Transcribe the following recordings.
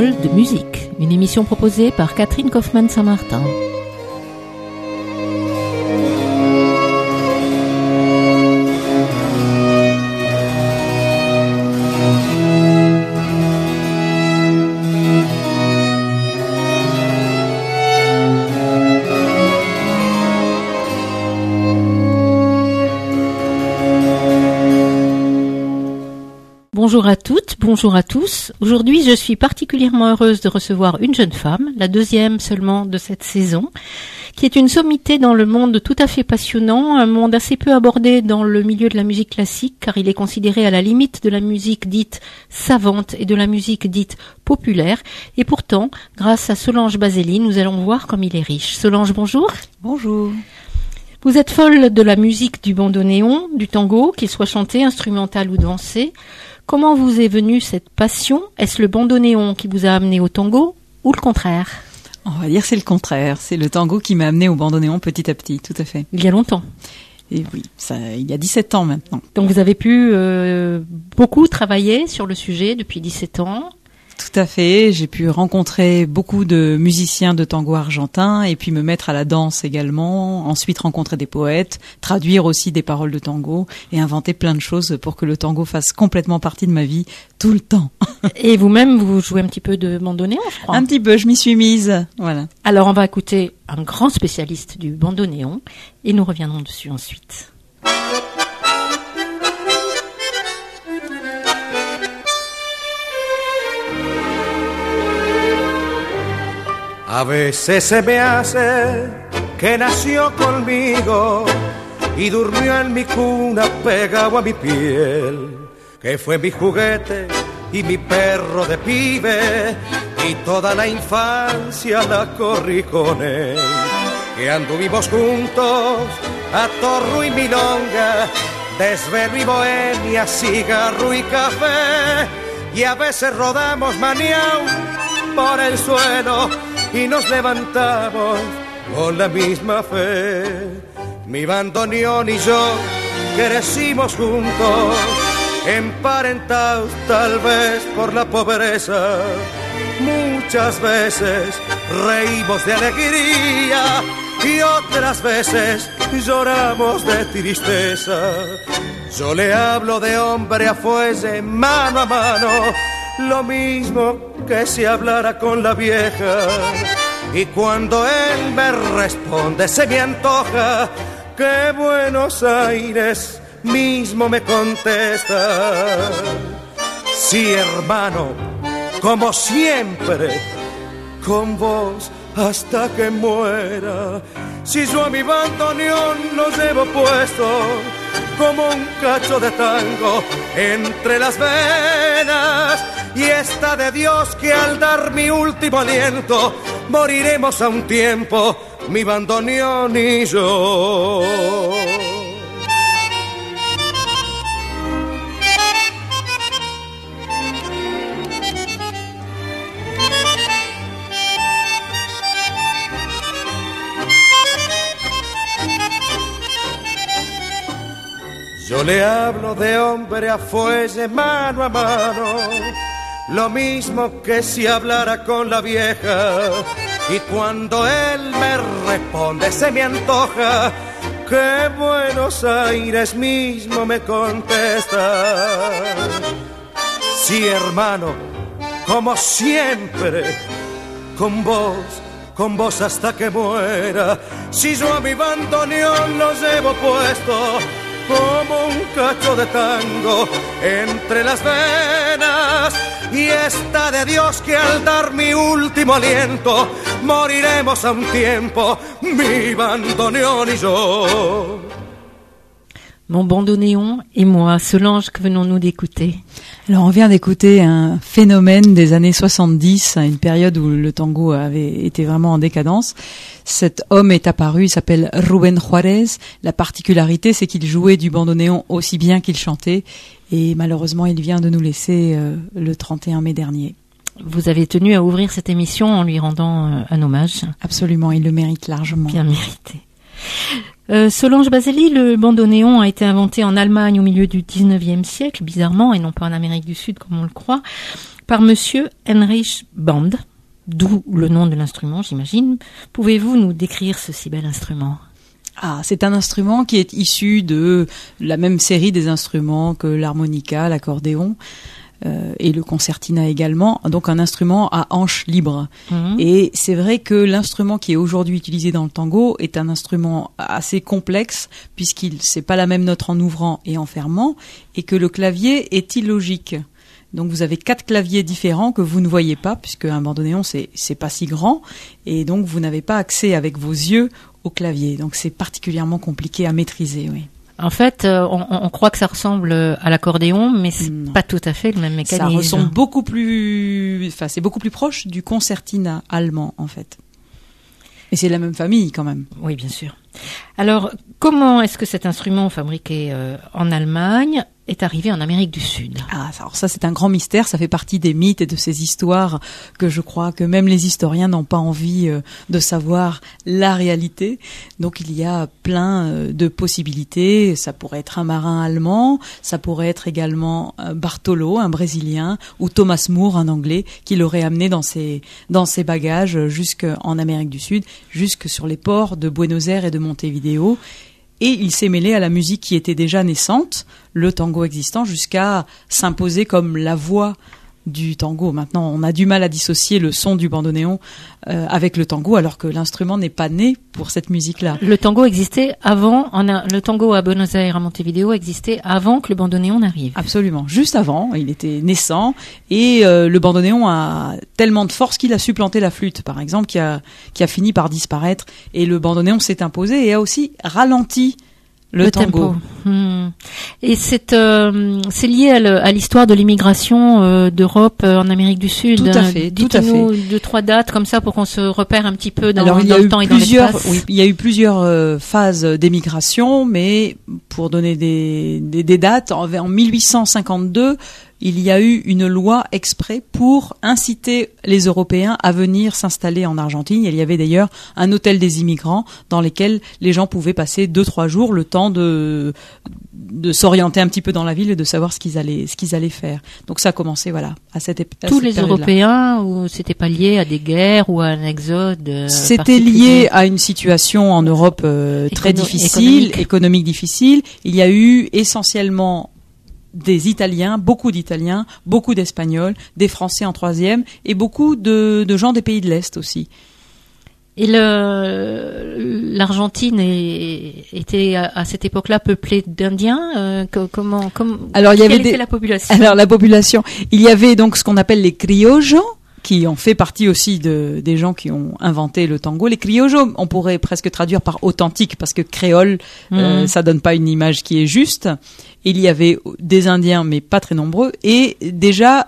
Parole de musique, une émission proposée par Catherine Kaufmann-Saint-Martin. Bonjour à toutes, bonjour à tous. Aujourd'hui, je suis particulièrement heureuse de recevoir une jeune femme, la deuxième seulement de cette saison, qui est une sommité dans le monde tout à fait passionnant, un monde assez peu abordé dans le milieu de la musique classique, car il est considéré à la limite de la musique dite savante et de la musique dite populaire. Et pourtant, grâce à Solange Basely, nous allons voir comme il est riche. Solange, bonjour. Bonjour. Vous êtes folle de la musique du bandoneon, du tango, qu'il soit chanté, instrumental ou dansé. Comment vous est venue cette passion? Est-ce le bandoneon qui vous a amené au tango ou le contraire? On va dire c'est le contraire. C'est le tango qui m'a amené au bandoneon petit à petit, tout à fait. Il y a longtemps? Et oui, ça, il y a 17 ans maintenant. Donc vous avez pu beaucoup travailler sur le sujet depuis 17 ans? Tout à fait, j'ai pu rencontrer beaucoup de musiciens de tango argentin et puis me mettre à la danse également, ensuite rencontrer des poètes, traduire aussi des paroles de tango et inventer plein de choses pour que le tango fasse complètement partie de ma vie tout le temps. Et vous-même, vous jouez un petit peu de bandoneon, je crois. Un petit peu, je m'y suis mise, voilà. Alors on va écouter un grand spécialiste du bandoneon et nous reviendrons dessus ensuite. A veces se me hace que nació conmigo y durmió en mi cuna pegado a mi piel, que fue mi juguete y mi perro de pibe y toda la infancia la corrí con él, que anduvimos juntos a torro y milonga, desvelo y bohemia, cigarro y café, y a veces rodamos maniau por el suelo y nos levantamos con la misma fe. Mi bandoneón y yo crecimos juntos, emparentados tal vez por la pobreza. Muchas veces reímos de alegría y otras veces lloramos de tristeza. Yo le hablo de hombre a fuelle, mano a mano, lo mismo que si hablara con la vieja. Y cuando él me responde se me antoja que Buenos Aires mismo me contesta. Sí, hermano, como siempre, con vos hasta que muera. Si yo a mi bandoneón lo llevo puesto como un cacho de tango entre las venas, y está de Dios que al dar mi último aliento moriremos a un tiempo, mi bandoneón y yo. Yo le hablo de hombre a fuelle, mano a mano, lo mismo que si hablara con la vieja. Y cuando él me responde se me antoja que Buenos Aires mismo me contesta. Sí, hermano, como siempre, con vos hasta que muera. Si yo a mi bandoneón lo llevo puesto como un cacho de tango entre las venas, y está de Dios que al dar mi último aliento moriremos a un tiempo, mi bandoneón y yo. Mon bandoneon et moi, Solange, que venons-nous d'écouter? Alors on vient d'écouter un phénomène des années 70, à une période où le tango avait été vraiment en décadence. Cet homme est apparu, il s'appelle Rubén Juárez. La particularité, c'est qu'il jouait du bandoneon aussi bien qu'il chantait, et malheureusement il vient de nous laisser le 31 mai dernier. Vous avez tenu à ouvrir cette émission en lui rendant un hommage. Absolument, il le mérite largement. Bien mérité. Solange Basely, le bandoneon a été inventé en Allemagne au milieu du 19e siècle, bizarrement, et non pas en Amérique du Sud comme on le croit. par monsieur Heinrich Band, d'où le nom de l'instrument, j'imagine. Pouvez-vous nous décrire ce si bel instrument ? Ah, c'est un instrument qui est issu de la même série des instruments que l'harmonica, l'accordéon et le concertina également. Donc un instrument à hanches libres. Et c'est vrai que l'instrument qui est aujourd'hui utilisé dans le tango est un instrument assez complexe c'est pas la même note en ouvrant et en fermant, et que le clavier est illogique. Donc vous avez 4 claviers différents que vous ne voyez pas, puisque un bandoneon c'est pas si grand, et donc vous n'avez pas accès avec vos yeux au clavier. Donc c'est particulièrement compliqué à maîtriser, oui. En fait, on croit que ça ressemble à l'accordéon, mais c'est pas tout à fait le même mécanisme. Ça ressemble c'est beaucoup plus proche du concertina allemand, en fait. Et c'est la même famille, quand même. Oui, bien sûr. Alors, comment est-ce que cet instrument fabriqué en Allemagne est arrivé en Amérique du Sud? Alors ça, c'est un grand mystère. Ça fait partie des mythes et de ces histoires que je crois que même les historiens n'ont pas envie de savoir la réalité. Donc il y a plein de possibilités. Ça pourrait être un marin allemand, ça pourrait être également Bartolo, un Brésilien, ou Thomas Moore, un Anglais, qui l'aurait amené dans ses bagages jusqu'en Amérique du Sud, jusque sur les ports de Buenos Aires et de Montevideo. Et il s'est mêlé à la musique qui était déjà naissante, le tango existant, jusqu'à s'imposer comme la voix du tango. Maintenant, on a du mal à dissocier le son du bandoneon avec le tango, alors que l'instrument n'est pas né pour cette musique-là. Le tango existait avant, le tango à Buenos Aires, à Montevideo, existait avant que le bandoneon n'arrive. Absolument, juste avant, il était naissant, et le bandoneon a tellement de force qu'il a supplanté la flûte, par exemple, qui a fini par disparaître, et le bandoneon s'est imposé et a aussi ralenti le tango. Et c'est lié à l'histoire de l'immigration d'Europe en Amérique du Sud. Tout à fait. Dites-nous 2-3 dates comme ça pour qu'on se repère un petit peu dans le temps et dans l'espace. Oui, il y a eu plusieurs phases d'émigration, mais pour donner des dates, en 1852, il y a eu une loi exprès pour inciter les Européens à venir s'installer en Argentine. Il y avait d'ailleurs un hôtel des immigrants dans lequel les gens pouvaient passer 2-3 jours, le temps de s'orienter un petit peu dans la ville et de savoir ce qu'ils allaient faire. Donc ça a commencé, voilà, à cette période-là. Tous les Européens, ou c'était pas lié à des guerres ou à un exode C'était lié à une situation en Europe très difficile, économique difficile. Il y a eu essentiellement des Italiens, beaucoup d'Espagnols, des Français en troisième, et beaucoup de gens des pays de l'Est aussi. Et l'Argentine était à cette époque-là peuplée d'Indiens. Quelle était la population? Alors la population, il y avait donc ce qu'on appelle les criollos, qui ont fait partie aussi des gens qui ont inventé le tango. Les criollos, on pourrait presque traduire par authentique, parce que créole, ça donne pas une image qui est juste. Il y avait des Indiens, mais pas très nombreux, et déjà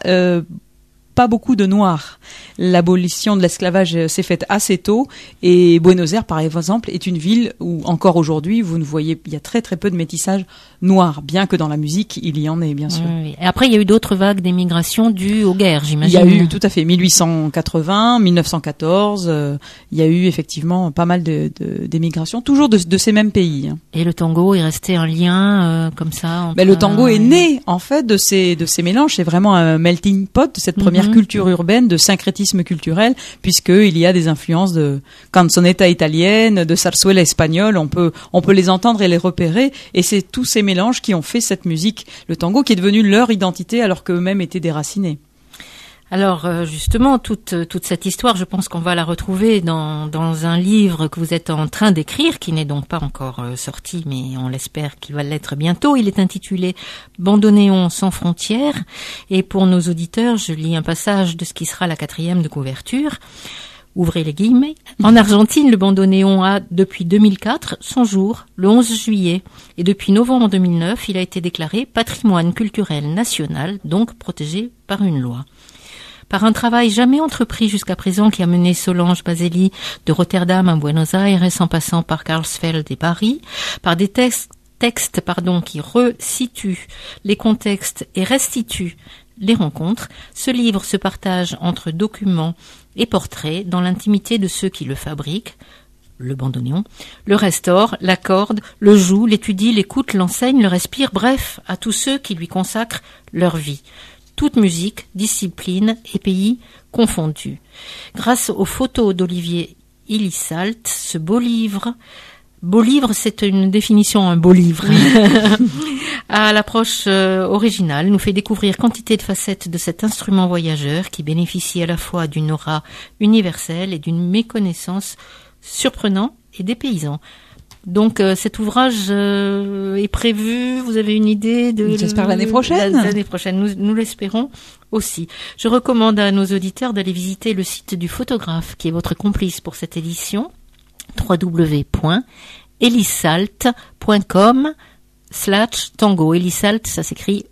pas beaucoup de Noirs. L'abolition de l'esclavage s'est faite assez tôt, et Buenos Aires, par exemple, est une ville où encore aujourd'hui, vous ne voyez, il y a très très peu de métissage noir, bien que dans la musique, il y en ait, bien sûr. Oui. Et après, il y a eu d'autres vagues d'émigration dues aux guerres, j'imagine. Il y a eu, tout à fait, 1880, 1914, il y a eu effectivement pas mal d'émigration, toujours de ces mêmes pays. Et le tango est resté un lien comme ça le tango est né, en fait, de ces mélanges. C'est vraiment un melting pot de cette première culture urbaine, de syncrétisme culturel, puisqu'il y a des influences de canzonetta italienne, de zarzuela espagnole. On peut les entendre et les repérer, et c'est tous ces mélanges qui ont fait cette musique, le tango, qui est devenu leur identité alors qu'eux-mêmes étaient déracinés. Alors justement, toute cette histoire, je pense qu'on va la retrouver dans un livre que vous êtes en train d'écrire, qui n'est donc pas encore sorti, mais on l'espère qu'il va l'être bientôt. Il est intitulé Bandoneon sans frontières, et pour nos auditeurs, je lis un passage de ce qui sera la 4e de couverture. Ouvrez les guillemets. En Argentine, le bandoneon a, depuis 2004, son jour, le 11 juillet. Et depuis novembre 2009, il a été déclaré patrimoine culturel national, donc protégé par une loi. Par un travail jamais entrepris jusqu'à présent qui a mené Solange Baseli de Rotterdam à Buenos Aires en passant par Karlsfeld et Paris, par des textes qui resituent les contextes et restituent les rencontres, ce livre se partage entre documents et portraits dans l'intimité de ceux qui le fabriquent, le bandoneon, le restaure, l'accorde, le joue, l'étudie, l'écoute, l'enseigne, le respire, bref, à tous ceux qui lui consacrent leur vie. toute musique, discipline et pays confondus. Grâce aux photos d'Olivier Ilisalt, ce beau livre, c'est une définition, un beau livre, à l'approche originale, nous fait découvrir quantité de facettes de cet instrument voyageur qui bénéficie à la fois d'une aura universelle et d'une méconnaissance surprenante et dépaysant. Donc cet ouvrage est prévu, vous avez une idée de... J'espère l'année prochaine. L'année prochaine, nous l'espérons aussi. Je recommande à nos auditeurs d'aller visiter le site du photographe qui est votre complice pour cette édition, www.elisalt.com/tango. Elisalt, ça s'écrit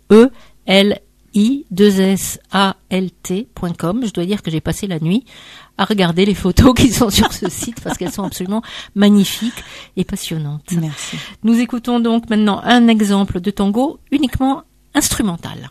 ELI2SALT.com. Je dois dire que j'ai passé la nuit à regarder les photos qui sont sur ce site parce qu'elles sont absolument magnifiques et passionnantes. Merci. Nous écoutons donc maintenant un exemple de tango uniquement instrumental.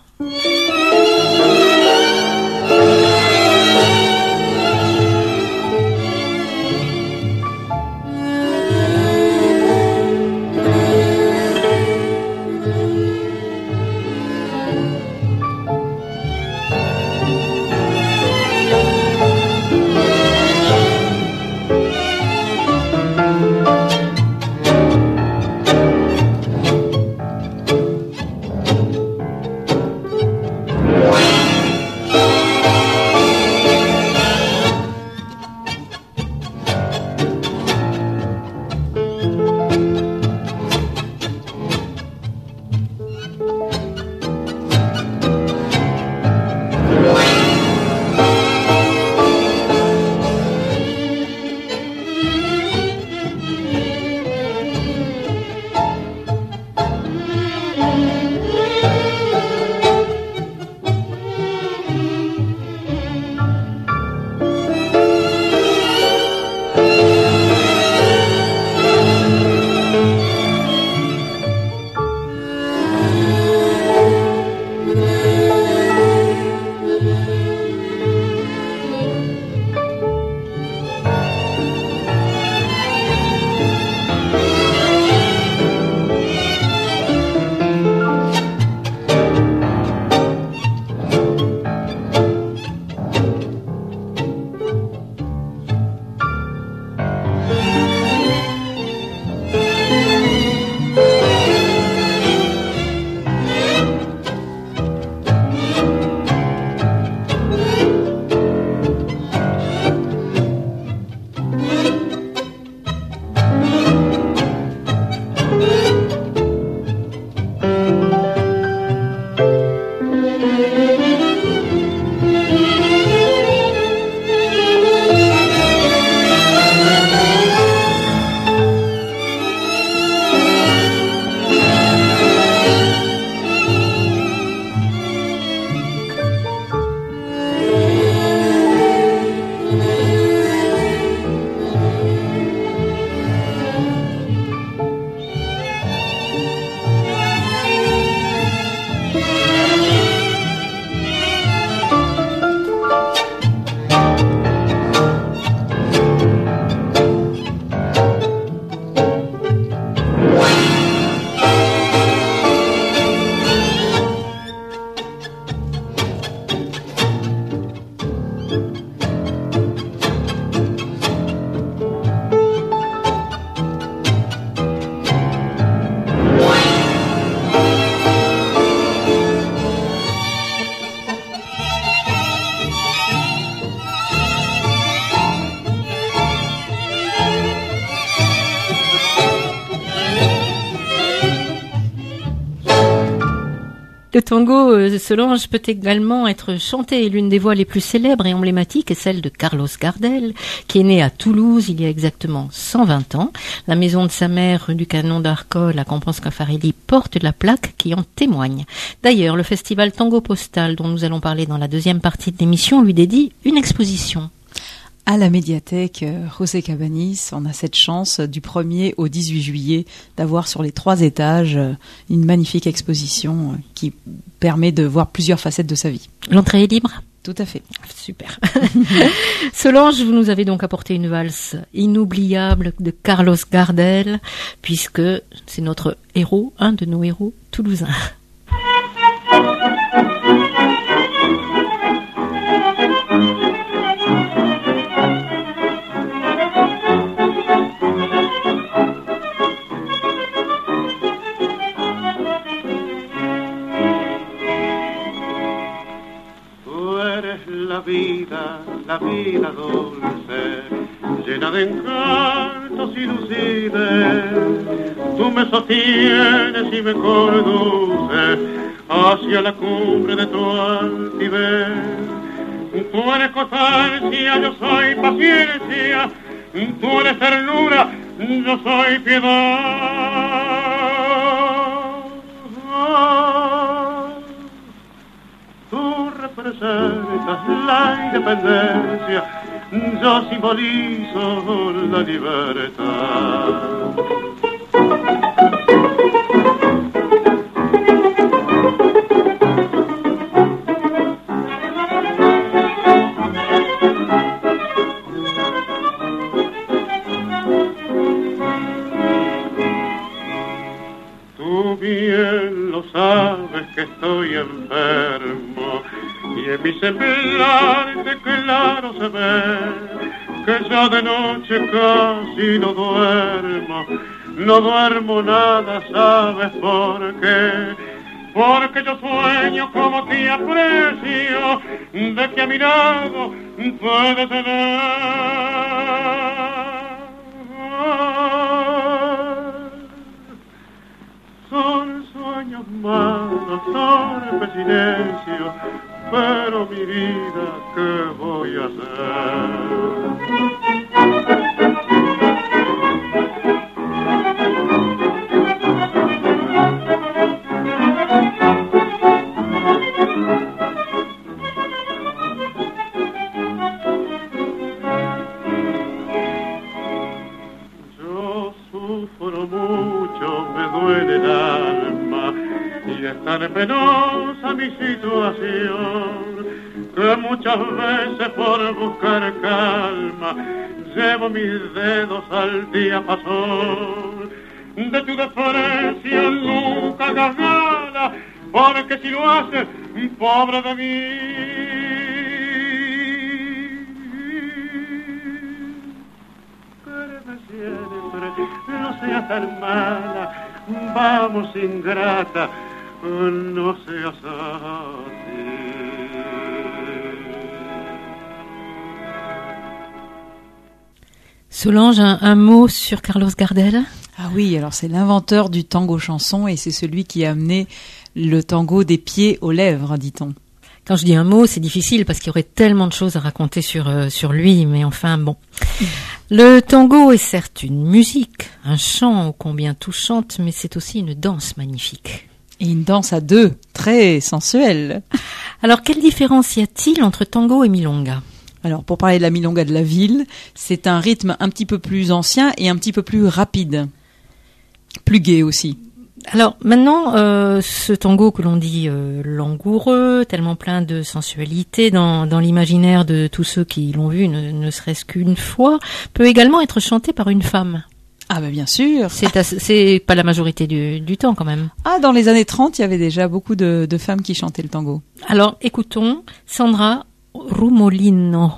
Le tango Solange peut également être chanté. L'une des voix les plus célèbres et emblématiques est celle de Carlos Gardel, qui est né à Toulouse il y a exactement 120 ans. La maison de sa mère, rue du Canon d'Arcole, à Campans-Caffarelli, porte la plaque qui en témoigne. D'ailleurs, le festival Tango Postal, dont nous allons parler dans la deuxième partie de l'émission, lui dédie une exposition. À la médiathèque José Cabanis, on a cette chance du 1er au 18 juillet d'avoir sur les 3 étages une magnifique exposition qui permet de voir plusieurs facettes de sa vie. L'entrée est libre ? Tout à fait. Super. Solange, vous nous avez donc apporté une valse inoubliable de Carlos Gardel, puisque c'est notre héros, un de nos héros toulousains. la vida dulce, llena de encantos y lucides, tú me sostienes y me conduces hacia la cumbre de tu altivez. Tú eres constancia, yo soy paciencia, tú eres ternura, yo soy piedad. Tú representas la independencia, yo simbolizo la libertad. Tú bien lo sabes que estoy enfermo y en mi semblante claro se ve que ya de noche casi no duermo nada, ¿sabes por qué? Porque yo sueño como te aprecio, de que a mi lado puedes tener. Son sueños malos, torpes silencio, pero mi vida, ¿qué voy a hacer? Yo sufro mucho, me duele el alma y es tan penosa mi situación que muchas veces por buscar calma llevo mis dedos al diapasón de tu desprecio. Nunca hagas nada, porque si lo haces, pobre de mí. Quédame siempre, no seas tan mala, vamos ingrata, no seas así. Solange, un mot sur Carlos Gardel? Ah oui, alors c'est l'inventeur du tango chanson et c'est celui qui a amené le tango des pieds aux lèvres, dit-on. Quand je dis un mot, c'est difficile parce qu'il y aurait tellement de choses à raconter sur lui, mais enfin bon. Le tango est certes une musique, un chant ô combien touchante, mais c'est aussi une danse magnifique. Et une danse à deux, très sensuelle. Alors, quelle différence y a-t-il entre tango et milonga? Alors, pour parler de la milonga de la ville, c'est un rythme un petit peu plus ancien et un petit peu plus rapide. Plus gai aussi. Alors, maintenant, ce tango que l'on dit langoureux, tellement plein de sensualité dans l'imaginaire de tous ceux qui l'ont vu, ne serait-ce qu'une fois, peut également être chanté par une femme. Ah bah bien sûr. C'est pas la majorité du temps quand même. Ah, dans les années 30, il y avait déjà beaucoup de femmes qui chantaient le tango. Alors, écoutons Sandra Rumolino.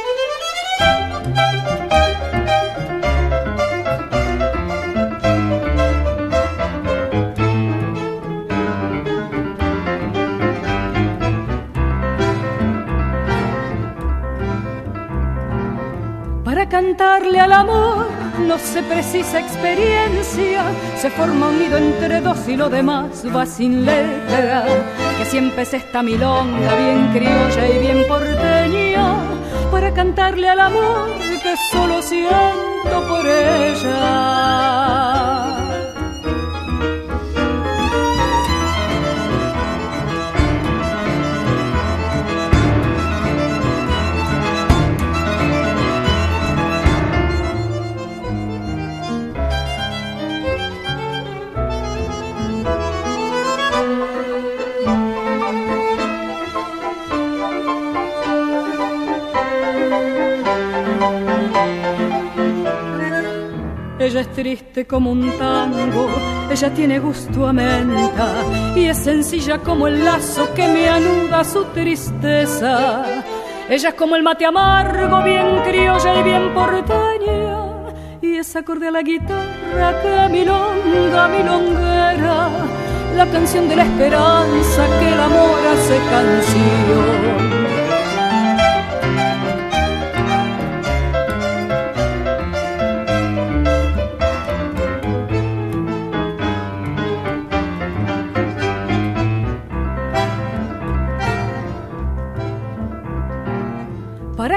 Para cantarle al amor no se precisa experiencia, se forma un nido entre dos y lo demás va sin letra. Que siempre es esta milonga bien criolla y bien porteña, para cantarle al amor que solo siento por ella. Ella es triste como un tango, ella tiene gusto a menta y es sencilla como el lazo que me anuda su tristeza. Ella es como el mate amargo, bien criolla y bien porteña, y es acorde a la guitarra que milonga, milonguera, la canción de la esperanza que el amor hace canción.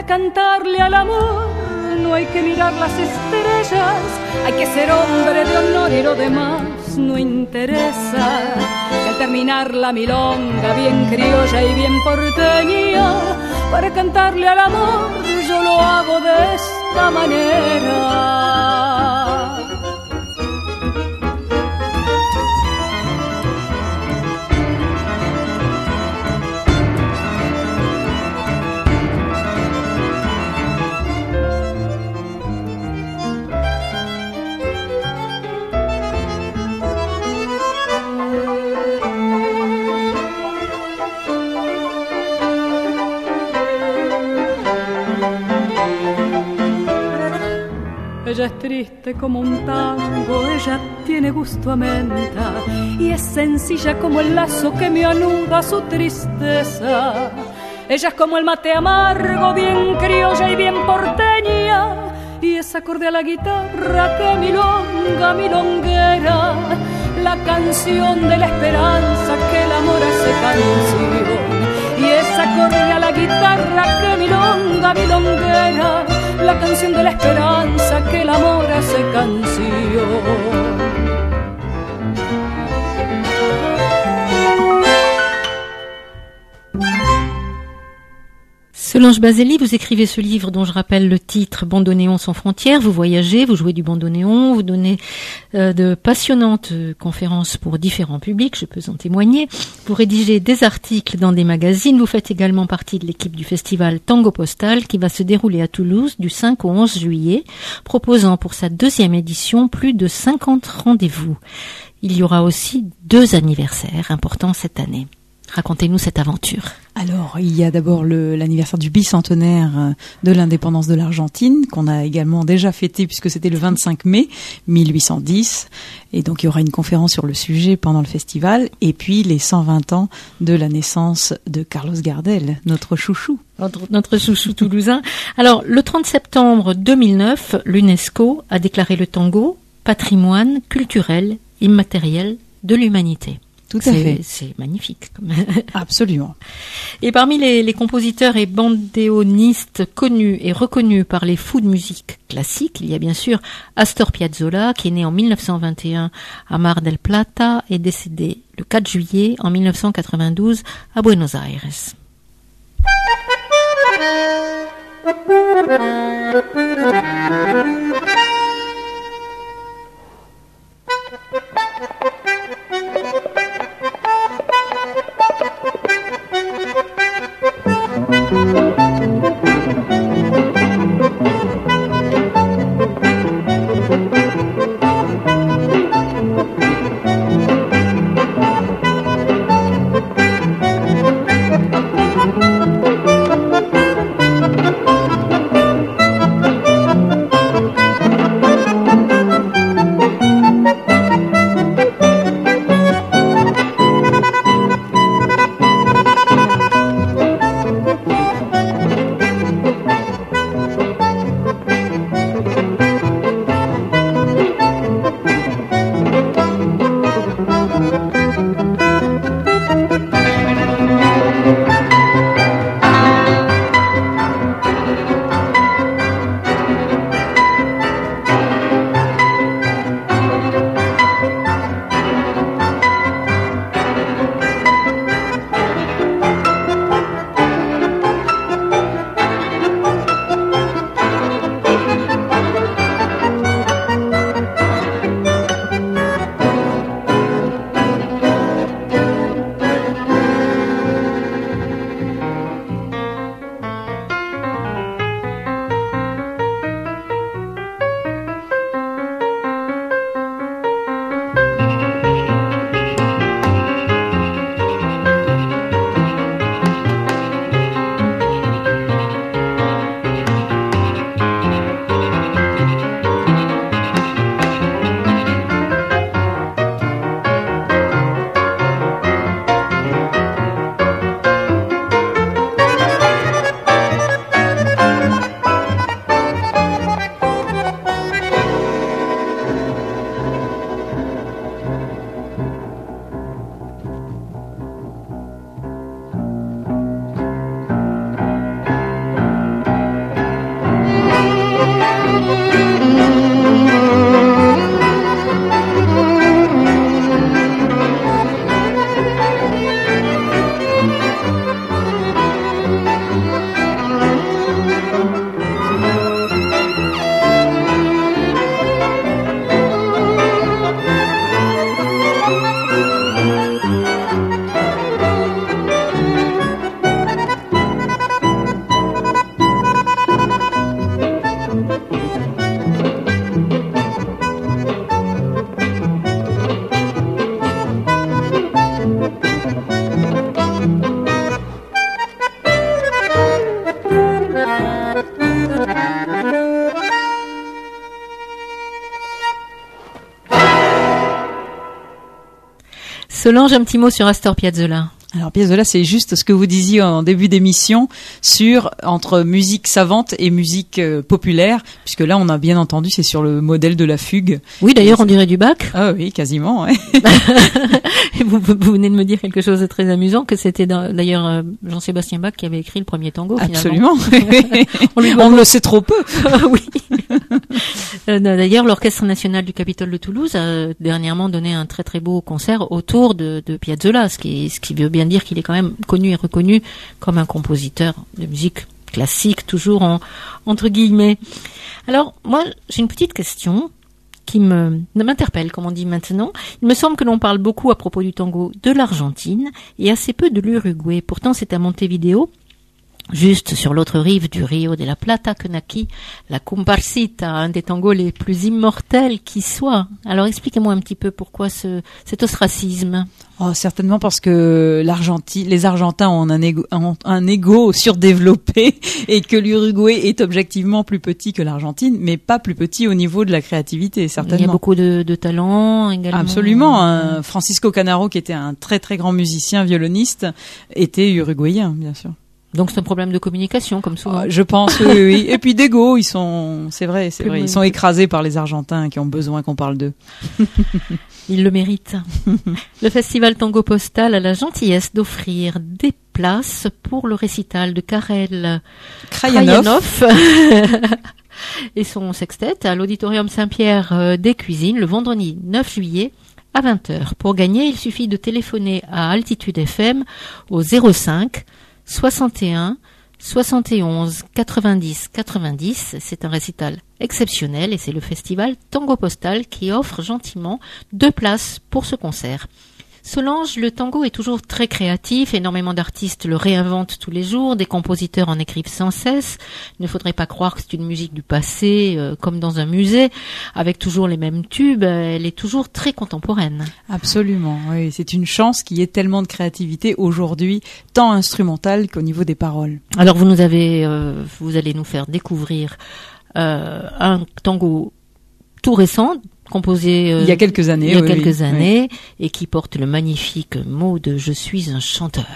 Para cantarle al amor no hay que mirar las estrellas, hay que ser hombre de honor y lo demás no interesa. Que al terminar la milonga bien criolla y bien porteña, para cantarle al amor yo lo hago de esta manera. Ella es triste como un tango, ella tiene gusto a menta y es sencilla como el lazo que me anuda su tristeza. Ella es como el mate amargo, bien criolla y bien porteña, y es acorde a la guitarra que milonga, milonguera, la canción de la esperanza que el amor hace canción. Y es acorde a la guitarra que milonga, milonguera, la canción de la esperanza que el amor hace canción. Solange Baselli, vous écrivez ce livre dont je rappelle le titre, Bandoneon sans frontières. Vous voyagez, vous jouez du bandoneon, vous donnez de passionnantes conférences pour différents publics, je peux en témoigner. Vous rédigez des articles dans des magazines. Vous faites également partie de l'équipe du festival Tango Postal qui va se dérouler à Toulouse du 5 au 11 juillet, proposant pour sa 2e édition plus de 50 rendez-vous. Il y aura aussi 2 anniversaires importants cette année. Racontez-nous cette aventure. Alors, il y a d'abord l'anniversaire du bicentenaire de l'indépendance de l'Argentine, qu'on a également déjà fêté puisque c'était le 25 mai 1810. Et donc, il y aura une conférence sur le sujet pendant le festival. Et puis, les 120 ans de la naissance de Carlos Gardel, notre chouchou. Notre chouchou toulousain. Alors, le 30 septembre 2009, l'UNESCO a déclaré le tango patrimoine culturel immatériel de l'humanité. Tout à fait. C'est magnifique. Absolument. Et parmi les compositeurs et bandéonistes connus et reconnus par les fous de musique classique, il y a bien sûr Astor Piazzolla, qui est né en 1921 à Mar del Plata et décédé le 4 juillet en 1992 à Buenos Aires. Solange, un petit mot sur Astor Piazzolla. Alors Piazzolla, c'est juste ce que vous disiez en début d'émission entre musique savante et musique populaire, puisque là on a bien entendu, c'est sur le modèle de la fugue. Oui, d'ailleurs on dirait du Bach. Ah oui, quasiment. Ouais. Et vous venez de me dire quelque chose de très amusant, que c'était d'ailleurs Jean-Sébastien Bach qui avait écrit le premier tango. Absolument. On le sait trop peu. Oui. D'ailleurs, l'Orchestre national du Capitole de Toulouse a dernièrement donné un très très beau concert autour de Piazzolla, ce qui veut bien dire qu'il est quand même connu et reconnu comme un compositeur de musique classique, toujours entre guillemets. Alors, moi, j'ai une petite question qui m'interpelle, comme on dit maintenant. Il me semble que l'on parle beaucoup à propos du tango de l'Argentine et assez peu de l'Uruguay. Pourtant, c'est à Montevideo, juste sur l'autre rive du Rio de la Plata, que naquit la Comparsita, un des tangos les plus immortels qui soit. Alors expliquez-moi un petit peu pourquoi cet ostracisme. Oh, certainement parce que les Argentins ont un ego surdéveloppé et que l'Uruguay est objectivement plus petit que l'Argentine, mais pas plus petit au niveau de la créativité, certainement. Il y a beaucoup de talent également. Absolument. Francisco Canaro, qui était un très très grand musicien, violoniste, était uruguayen, bien sûr. Donc c'est un problème de communication, comme souvent. Je pense, oui. Et puis d'ego, c'est vrai, ils sont écrasés par les Argentins qui ont besoin qu'on parle d'eux. Ils le méritent. Le festival Tango Postal a la gentillesse d'offrir des places pour le récital de Karel Krajanov et son sextet à l'Auditorium Saint-Pierre des Cuisines le vendredi 9 juillet à 20h. Pour gagner, il suffit de téléphoner à Altitude FM au 05 61 71 90 90. C'est un récital exceptionnel et c'est le festival Tango Postal qui offre gentiment 2 places pour ce concert. Solange, le tango est toujours très créatif, énormément d'artistes le réinventent tous les jours, des compositeurs en écrivent sans cesse. Il ne faudrait pas croire que c'est une musique du passé, comme dans un musée, avec toujours les mêmes tubes, elle est toujours très contemporaine. Absolument, oui, c'est une chance qu'il y ait tellement de créativité aujourd'hui, tant instrumentale qu'au niveau des paroles. Alors vous allez nous faire découvrir un tango tout récent, composé il y a quelques années, années, et qui porte le magnifique mot de « Je suis un chanteur ».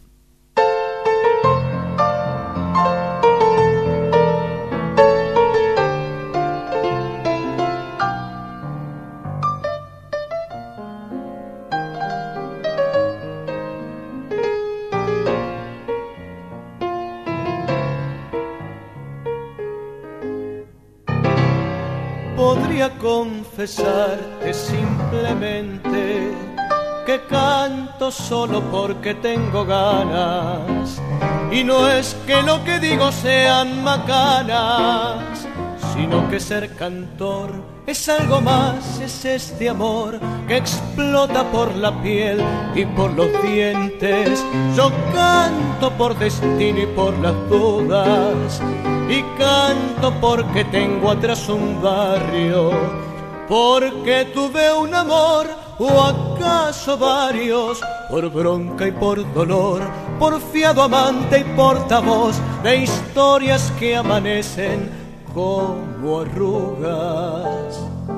Podría confesarte simplemente que canto solo porque tengo ganas, y no es que lo que digo sean macanas, sino que ser cantor es algo más, es este amor que explota por la piel y por los dientes. Yo canto por destino y por las dudas, y canto porque tengo atrás un barrio, porque tuve un amor o acaso varios, por bronca y por dolor, por fiado amante y portavoz de historias que amanecen como arrugas.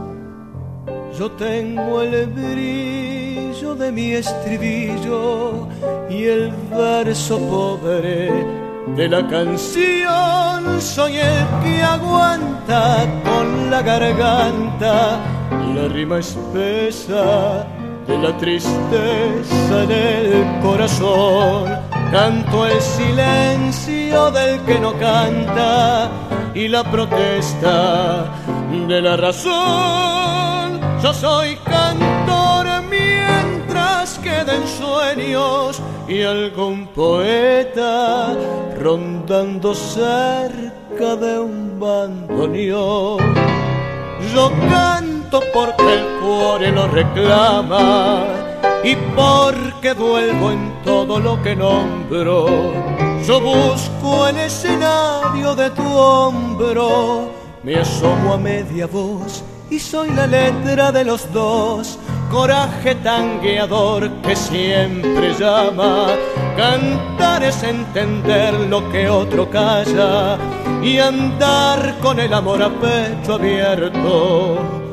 Yo tengo el brillo de mi estribillo y el verso pobre de la canción. Soy el que aguanta con la garganta la rima espesa de la tristeza en el corazón. Canto el silencio del que no canta y la protesta de la razón. Yo soy cantor mientras queden sueños y algún poeta rondando cerca de un bandoneón. Yo canto porque el cuore lo reclama y porque vuelvo en todo lo que nombro. Yo busco el escenario de tu hombro, me asomo a media voz y soy la letra de los dos. Coraje tangueador que siempre llama. Cantar es entender lo que otro calla y andar con el amor a pecho abierto.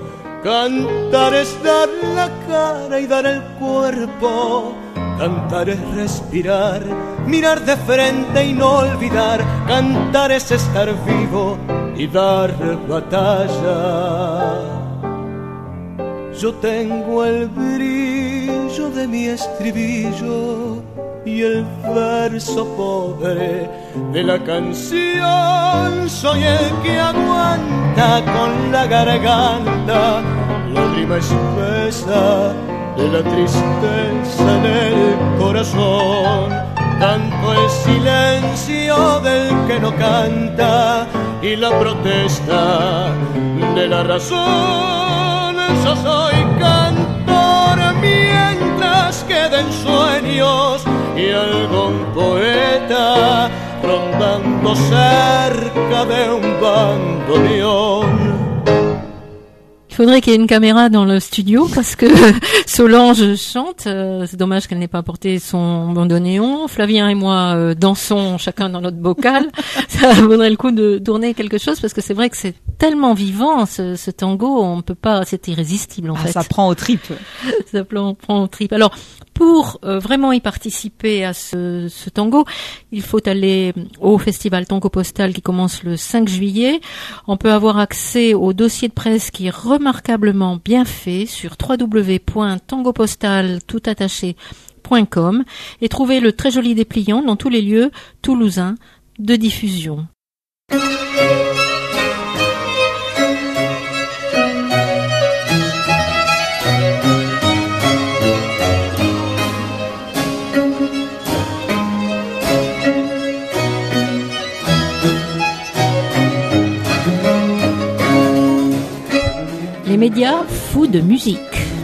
Cantar es dar la cara y dar el cuerpo. Cantar es respirar, mirar de frente y no olvidar. Cantar es estar vivo y dar batalla. Yo tengo el brillo de mi estribillo y el verso pobre de la canción. Soy el que aguanta con la garganta la rima espesa de la tristeza en el corazón. Canto el silencio del que no canta y la protesta de la razón. Yo soy cantor mientras queden sueños y algún poeta rondando cerca de un bandoneón. Il faudrait qu'il y ait une caméra dans le studio parce que Solange chante. C'est dommage qu'elle n'ait pas apporté son bandoneon. Flavien et moi dansons chacun dans notre bocal. Ça vaudrait le coup de tourner quelque chose parce que c'est vrai que c'est tellement vivant ce tango. On peut pas, c'est irrésistible en fait. Ça prend aux tripes. Ça prend aux tripes. Alors pour vraiment y participer à ce tango, il faut aller au festival Tango Postal qui commence le 5 juillet. On peut avoir accès au dossier de presse qui est remarquablement bien fait sur www.tangopostal.com et trouver le très joli dépliant dans tous les lieux toulousains de diffusion. Les médias fous de musique.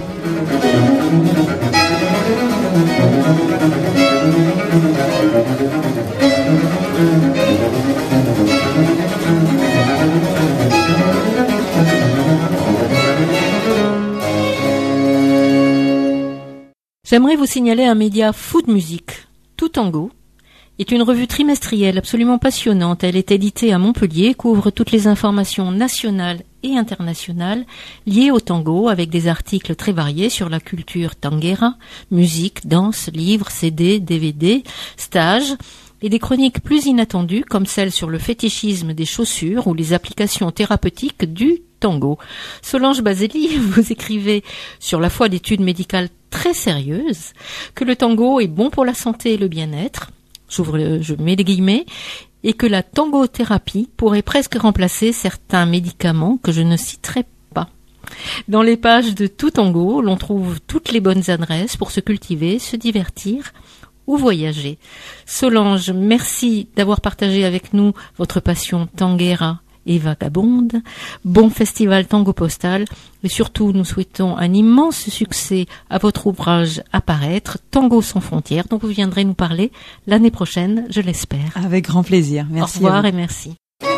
J'aimerais vous signaler un média fou de musique, Tout Tango, est une revue trimestrielle absolument passionnante. Elle est éditée à Montpellier, couvre toutes les informations nationales et internationales liées au tango avec des articles très variés sur la culture tanguera, musique, danse, livres, CD, DVD, stages et des chroniques plus inattendues comme celle sur le fétichisme des chaussures ou les applications thérapeutiques du tango. Solange Baselli, vous écrivez sur la foi d'études médicales très sérieuses que le tango est bon pour la santé et le bien-être. Je mets des guillemets, et que la tangothérapie pourrait presque remplacer certains médicaments que je ne citerai pas. Dans les pages de Tout Tango, l'on trouve toutes les bonnes adresses pour se cultiver, se divertir ou voyager. Solange, merci d'avoir partagé avec nous votre passion tanguera et vagabonde. Bon festival Tango Postal et surtout nous souhaitons un immense succès à votre ouvrage à paraître, Tango sans frontières, dont vous viendrez nous parler l'année prochaine, je l'espère. Avec grand plaisir. Merci. Au revoir et merci.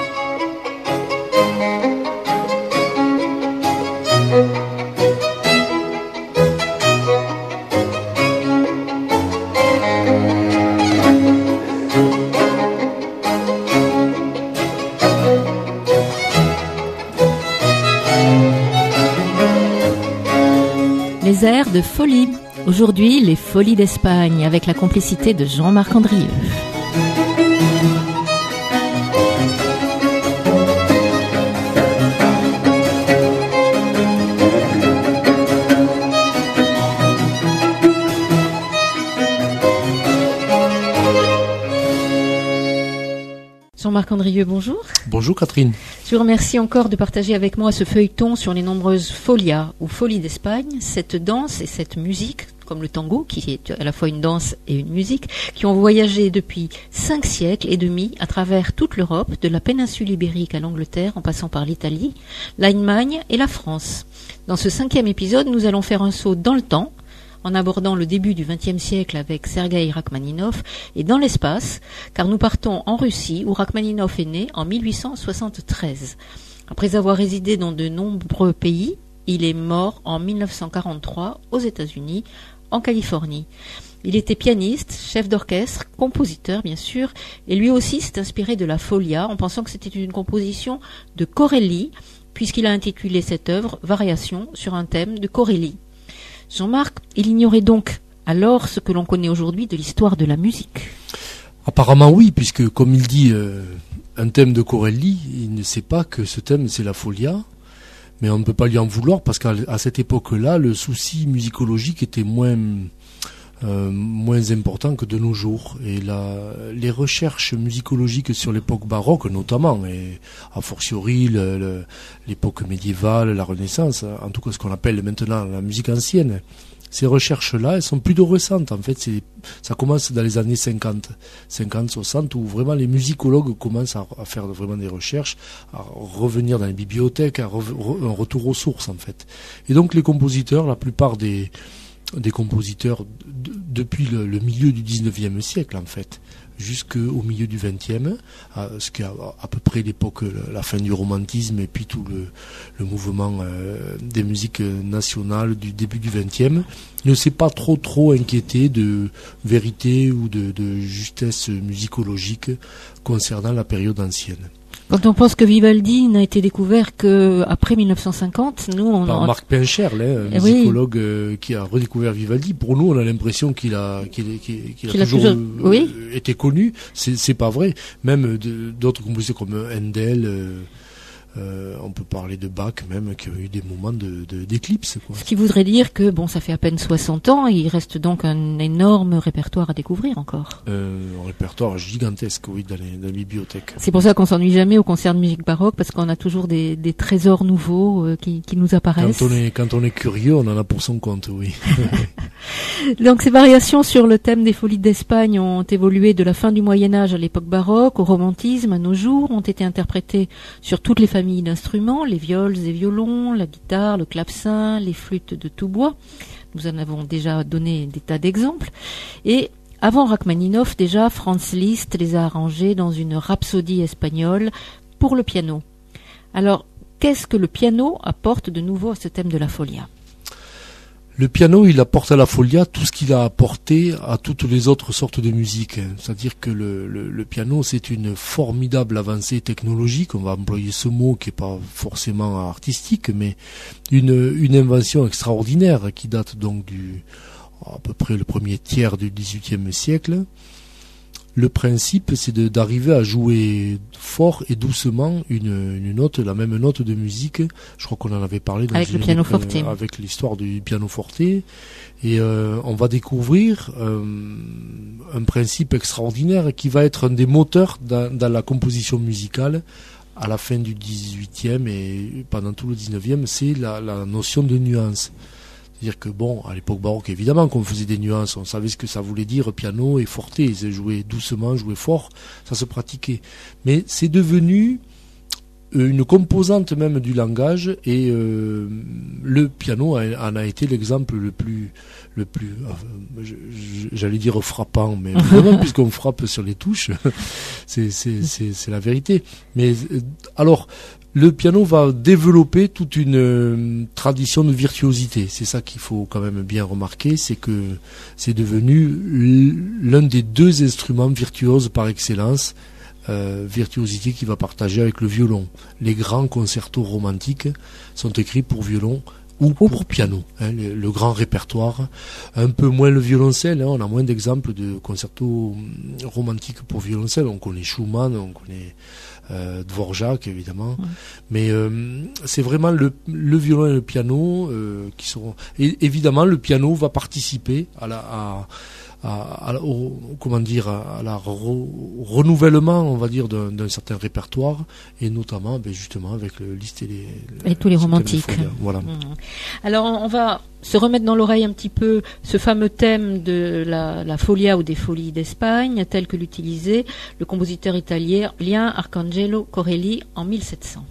Les airs de folie. Aujourd'hui, les folies d'Espagne avec la complicité de Jean-Marc Andrieux. Jean-Marc Andrieux, bonjour. Bonjour Catherine. Je vous remercie encore de partager avec moi ce feuilleton sur les nombreuses folias ou folies d'Espagne, cette danse et cette musique, comme le tango, qui est à la fois une danse et une musique, qui ont voyagé depuis 5 siècles et demi à travers toute l'Europe, de la péninsule ibérique à l'Angleterre, en passant par l'Italie, l'Allemagne et la France. Dans ce 5e épisode, nous allons faire un saut dans le temps, en abordant le début du XXe siècle avec Sergueï Rachmaninov, et dans l'espace, car nous partons en Russie, où Rachmaninov est né en 1873. Après avoir résidé dans de nombreux pays, il est mort en 1943 aux États-Unis, en Californie. Il était pianiste, chef d'orchestre, compositeur bien sûr, et lui aussi s'est inspiré de la folia en pensant que c'était une composition de Corelli, puisqu'il a intitulé cette œuvre « Variation sur un thème de Corelli ». Jean-Marc, il ignorait donc alors ce que l'on connaît aujourd'hui de l'histoire de la musique. Apparemment oui, puisque comme il dit un thème de Corelli, il ne sait pas que ce thème c'est la folia, mais on ne peut pas lui en vouloir parce qu'à cette époque-là, le souci musicologique était moins important que de nos jours. Et les recherches musicologiques sur l'époque baroque notamment, et a fortiori l'époque médiévale, la Renaissance, en tout cas ce qu'on appelle maintenant la musique ancienne, ces recherches-là, elles sont plutôt récentes. En fait, ça commence dans les années 50, 60, où vraiment les musicologues commencent à faire vraiment des recherches, à revenir dans les bibliothèques, un retour aux sources, en fait. Et donc, les compositeurs, la plupart des compositeurs depuis le milieu du 19e siècle, en fait, jusqu'au milieu du 20e, ce qui est à peu près l'époque, la fin du romantisme et puis tout le mouvement des musiques nationales du début du 20e, ne s'est pas trop inquiété de vérité ou de justesse musicologique concernant la période ancienne. Quand on pense que Vivaldi n'a été découvert qu'après 1950, nous par Marc Pincherle, un musicologue qui a redécouvert Vivaldi. Pour nous, on a l'impression qu'il a toujours été connu. C'est pas vrai. Même d'autres compositeurs comme Handel, on peut parler de Bach même, qui a eu des moments d'éclipse, quoi. Ce qui voudrait dire que ça fait à peine 60 ans, il reste donc un énorme répertoire à découvrir encore. Un répertoire gigantesque, oui, dans les bibliothèques. C'est pour ça qu'on s'ennuie jamais au concert de musique baroque, parce qu'on a toujours des trésors nouveaux qui nous apparaissent. Quand on est curieux, on en a pour son compte, oui. Donc ces variations sur le thème des folies d'Espagne ont évolué de la fin du Moyen-Âge à l'époque baroque, au romantisme, à nos jours, ont été interprétées sur toutes les familles d'instruments, les viols et violons, la guitare, le clavecin, les flûtes de tout bois. Nous en avons déjà donné des tas d'exemples. Et avant Rachmaninoff, déjà, Franz Liszt les a arrangés dans une rhapsodie espagnole pour le piano. Alors, qu'est-ce que le piano apporte de nouveau à ce thème de la folia ? Le piano, il apporte à la folia tout ce qu'il a apporté à toutes les autres sortes de musique. C'est-à-dire que le piano, c'est une formidable avancée technologique. On va employer ce mot qui est pas forcément artistique, mais une invention extraordinaire qui date donc à peu près le premier tiers du XVIIIe siècle. Le principe, c'est d'arriver à jouer fort et doucement une note, la même note de musique. Je crois qu'on en avait parlé avec le pianoforte, avec l'histoire du pianoforte. Et on va découvrir un principe extraordinaire qui va être un des moteurs dans la composition musicale à la fin du XVIIIe et pendant tout le XIXe. C'est la notion de nuance. C'est-à-dire que à l'époque baroque, évidemment qu'on faisait des nuances, on savait ce que ça voulait dire, piano et forte, jouer doucement, jouer fort, ça se pratiquait. Mais c'est devenu une composante même du langage et le piano en a été l'exemple le plus j'allais dire frappant, mais vraiment puisqu'on frappe sur les touches, c'est la vérité. Mais alors, le piano va développer toute une tradition de virtuosité. C'est ça qu'il faut quand même bien remarquer, c'est que c'est devenu l'un des deux instruments virtuoses par excellence, virtuosité qu'il va partager avec le violon. Les grands concertos romantiques sont écrits pour violon ou pour piano, le grand répertoire. Un peu moins le violoncelle, on a moins d'exemples de concertos romantiques pour violoncelle. On connaît Schumann, on connaît Dvorak évidemment, mais c'est vraiment le violon et le piano qui seront. Et évidemment, le piano va participer au renouvellement, on va dire, d'un certain répertoire, et notamment justement avec le Liszt et tous les romantiques. Voilà. Alors on va se remettre dans l'oreille un petit peu ce fameux thème de la folia ou des folies d'Espagne, tel que l'utilisait le compositeur italien Arcangelo Corelli en 1700.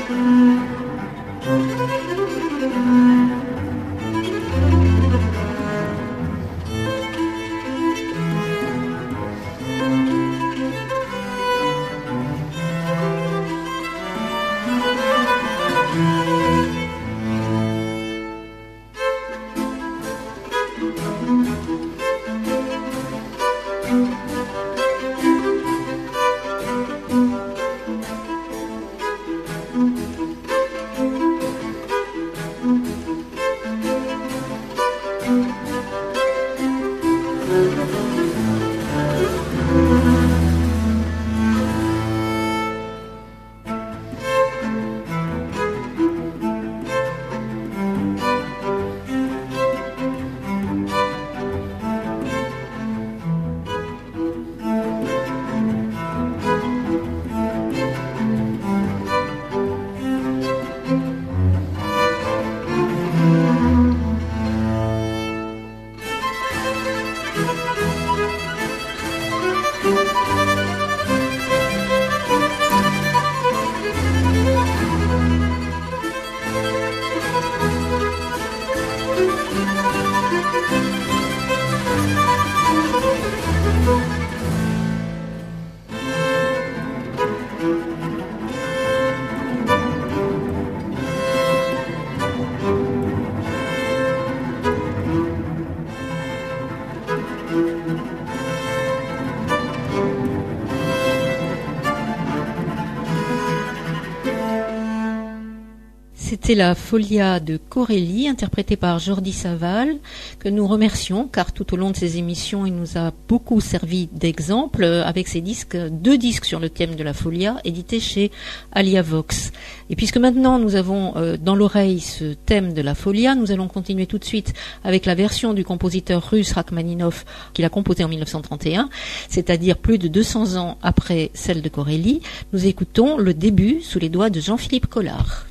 C'était la Folia de Corelli, interprétée par Jordi Savall, que nous remercions, car tout au long de ces émissions, il nous a beaucoup servi d'exemple avec ses disques, 2 disques sur le thème de la Folia, édités chez Alia Vox. Et puisque maintenant nous avons dans l'oreille ce thème de la Folia, nous allons continuer tout de suite avec la version du compositeur russe Rachmaninov qu'il a composée en 1931, c'est-à-dire plus de 200 ans après celle de Corelli. Nous écoutons le début sous les doigts de Jean-Philippe Collard.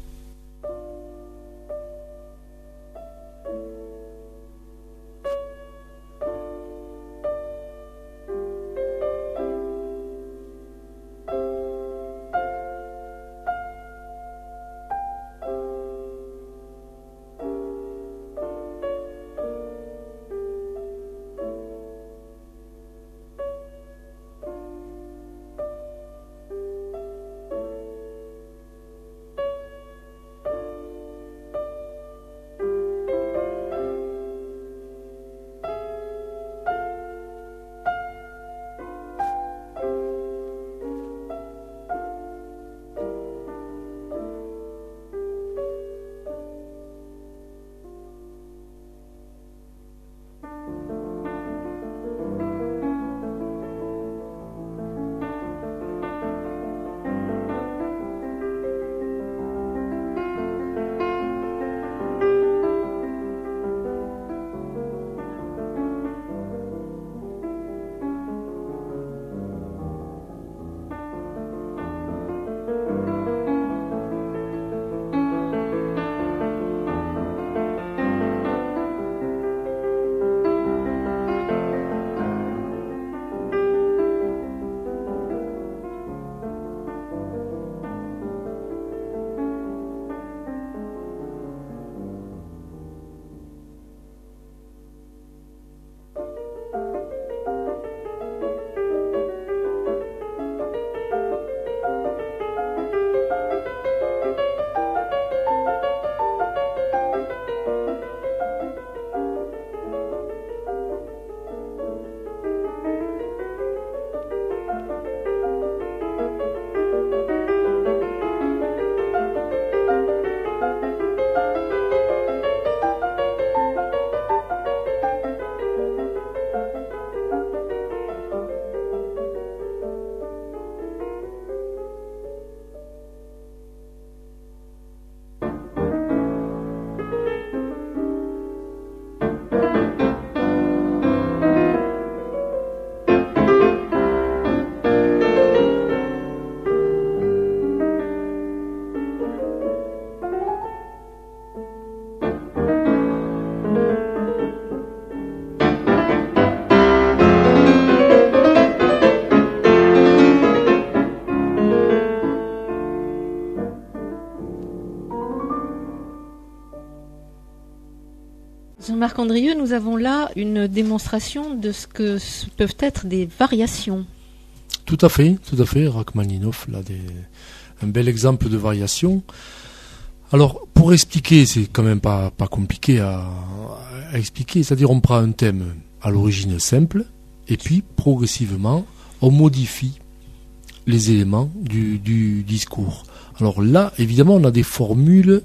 Andrieux, nous avons là une démonstration de ce que peuvent être des variations. Tout à fait. Rachmaninoff, là, un bel exemple de variation. Alors, pour expliquer, c'est quand même pas compliqué à expliquer. C'est-à-dire, on prend un thème à l'origine simple, et puis, progressivement, on modifie les éléments du discours. Alors là, évidemment, on a des formules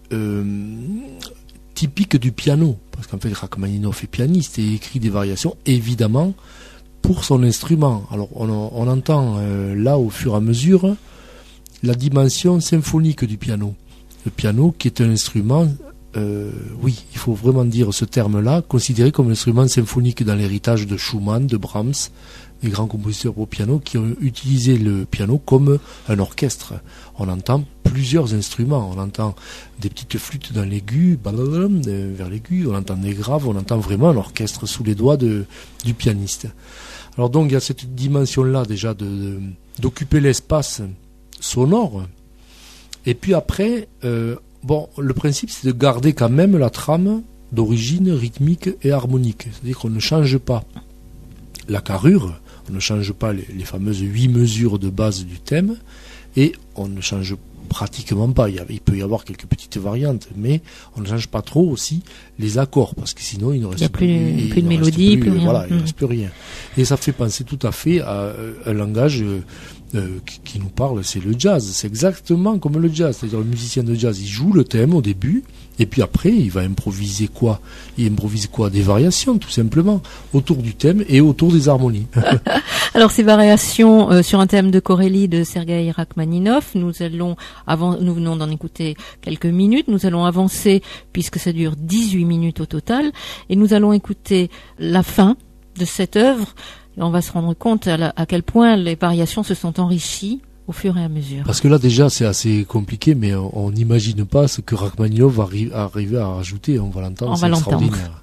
typiques du piano, parce qu'en fait, Rachmaninoff est pianiste et écrit des variations, évidemment, pour son instrument. Alors, on entend là, au fur et à mesure, la dimension symphonique du piano. Le piano, qui est un instrument, oui, il faut vraiment dire ce terme-là, considéré comme un instrument symphonique dans l'héritage de Schumann, de Brahms, des grands compositeurs au piano qui ont utilisé le piano comme un orchestre. On entend plusieurs instruments, on entend des petites flûtes dans l'aigu, vers l'aigu, on entend des graves, on entend vraiment un orchestre sous les doigts du pianiste. Alors donc il y a cette dimension-là déjà d'occuper l'espace sonore, et puis après, le principe c'est de garder quand même la trame d'origine rythmique et harmonique, c'est-à-dire qu'on ne change pas la carrure, on ne change pas les fameuses 8 mesures de base du thème, et on ne change pratiquement pas. Il peut y avoir quelques petites variantes, mais on ne change pas trop aussi les accords, parce que sinon il ne reste plus de mélodie, plus rien. Voilà, il ne reste plus rien. Et ça fait penser tout à fait à un langage qui nous parle, c'est le jazz. C'est exactement comme le jazz, c'est-à-dire le musicien de jazz, il joue le thème au début, et puis après il va improviser quoi? Il improvise quoi? Des variations, tout simplement, autour du thème et autour des harmonies. Alors ces variations sur un thème de Corelli de Sergueï Rachmaninoff, nous venons d'en écouter quelques minutes, nous allons avancer puisque ça dure 18 minutes au total, et nous allons écouter la fin de cette œuvre. Et on va se rendre compte à quel point les variations se sont enrichies au fur et à mesure. Parce que là déjà c'est assez compliqué, mais on n'imagine pas ce que Rachmaninoff va arriver à rajouter. On va l'entendre, c'est extraordinaire.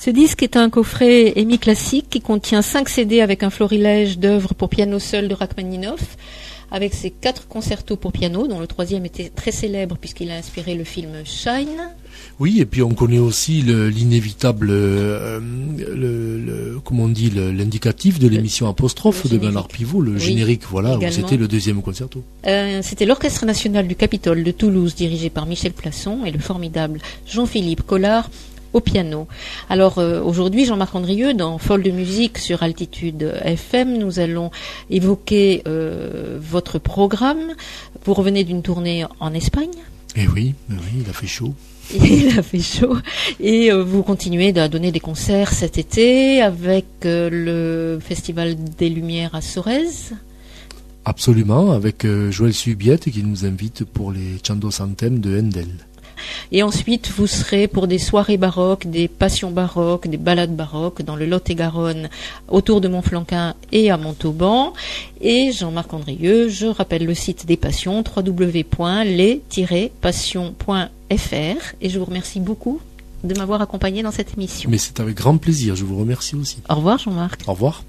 Ce disque est un coffret EMI classique qui contient 5 CD avec un florilège d'œuvres pour piano seul de Rachmaninoff, avec ses 4 concertos pour piano, dont le 3e était très célèbre puisqu'il a inspiré le film Shine. Oui, et puis on connaît aussi l'inévitable, comment on dit, l'indicatif de l'émission Apostrophe de Bernard Pivot, le générique, voilà, où c'était le 2e concerto. C'était l'Orchestre National du Capitole de Toulouse, dirigé par Michel Plasson, et le formidable Jean-Philippe Collard au piano. Alors aujourd'hui, Jean-Marc Andrieux, dans Folle de musique sur Altitude FM, nous allons évoquer votre programme. Vous revenez d'une tournée en Espagne. Eh oui, il a fait chaud. Il a fait chaud. Et vous continuez à donner des concerts cet été avec le Festival des Lumières à Sorèze. Absolument, avec Joël Subiette qui nous invite pour les Chandos Anthem de Handel. Et ensuite, vous serez pour des soirées baroques, des passions baroques, des ballades baroques dans le Lot-et-Garonne, autour de Montflanquin et à Montauban. Et Jean-Marc Andrieux, je rappelle le site des Passions, www.les-passions.fr. Et je vous remercie beaucoup de m'avoir accompagné dans cette émission. Mais c'est avec grand plaisir, je vous remercie aussi. Au revoir Jean-Marc. Au revoir.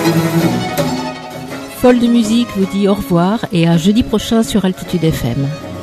Folle de musique vous dit au revoir et à jeudi prochain sur Altitude FM.